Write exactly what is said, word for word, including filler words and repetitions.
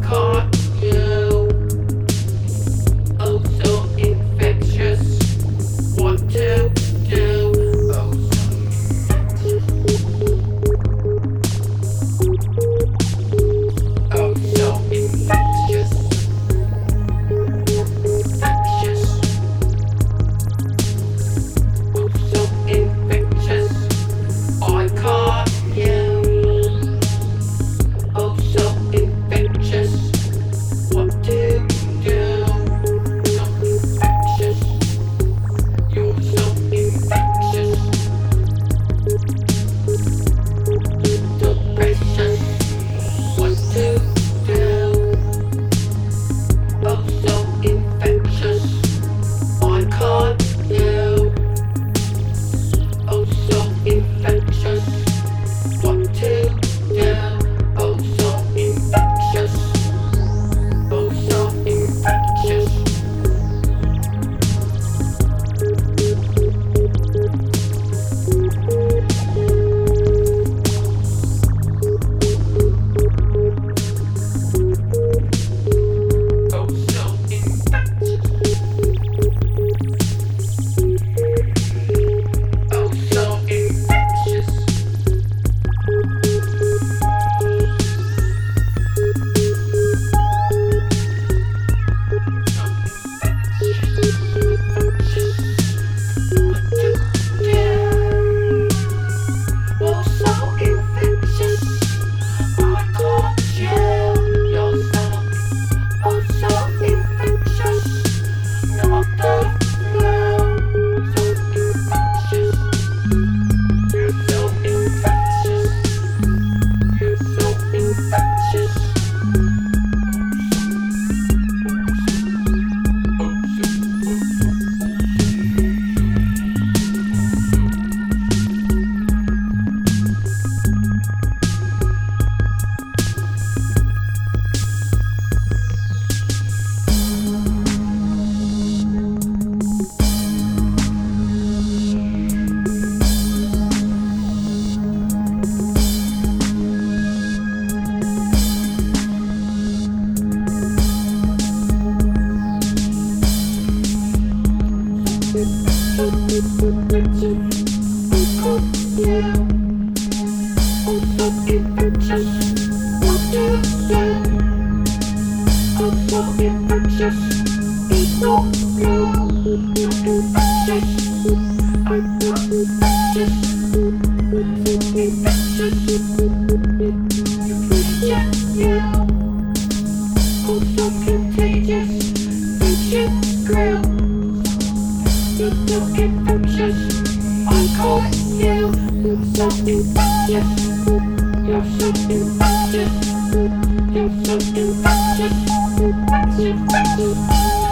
caught you. Oh, so infectious. What to do? Oh, so infectious. Oh, so infectious. Infectious. Oh, so infectious. I caught you. Oh, so infectious. What to do? So infectious. You're so infectious. So precious. What to do? Oh, so infectious. I caught you. Oh, so infectious. What to do? Oh, so infectious. Oh, so infectious. Oh, so infectious. Oh, so infectious. You're so infectious. You're so infectious. Infectious.